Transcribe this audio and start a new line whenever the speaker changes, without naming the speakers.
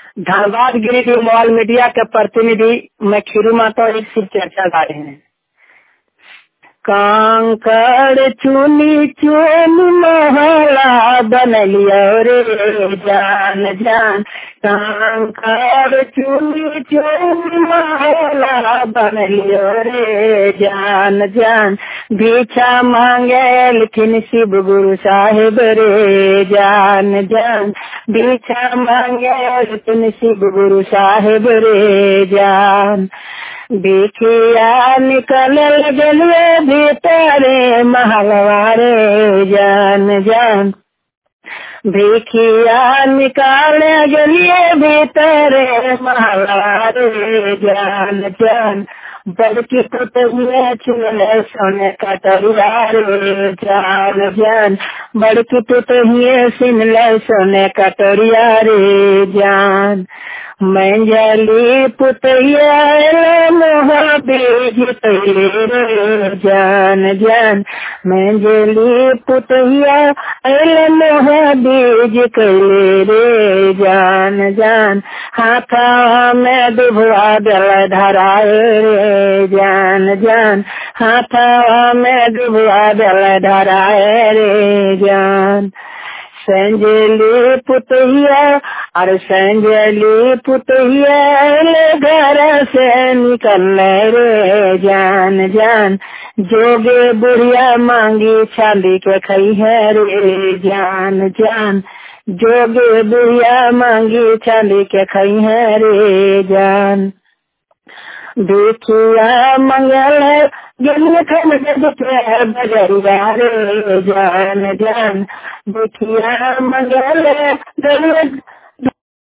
Dhanbad Giridih mall media के प्रतिनिधि मैं खीरू माता एक शिव चर्चा गा रहे हैं। कांकड़ चुनी चुनी महला बनलियो रे जान जान, कांकड़ चुनी चुनी महला बनलियो रे जान जान, भिक्षा मांगेलखिन शिव गुरु साहेब रे जान जान, भिक्षा मांगेलखिन शिव गुरु साहेब रे जान। भिखिया निकल गलिए भीतरे महलवारे जान जान, भिखिया निकाल गलिए भीतरे महलवारे जान जान, बड़की पुतहिया चुनले सोने का तरुआ रे जान जान, बड़की पुतहिया सुनले सोने का तरुआ रे जान। मंजली पुतैया मोहा बीज तैले रे जान जान, मंजली पुतैया मोहा बीज कैले रे जान जान, हाथा में दुभवा दल धराए रे जान जान, हाथा में दुभवा दल धराए रे जान। संजली पुतहिया और संजली पुतहिया घर से निकल रे जान जान, जोगे बुढ़िया मांगी चांदी के खई है रे जान जान, जोगे बुढ़िया मांगी चांदी के खई है रे जान। भिखिया मंगल गलिए खन बजरिया रे जान जान, भिखिया मंगल गलिए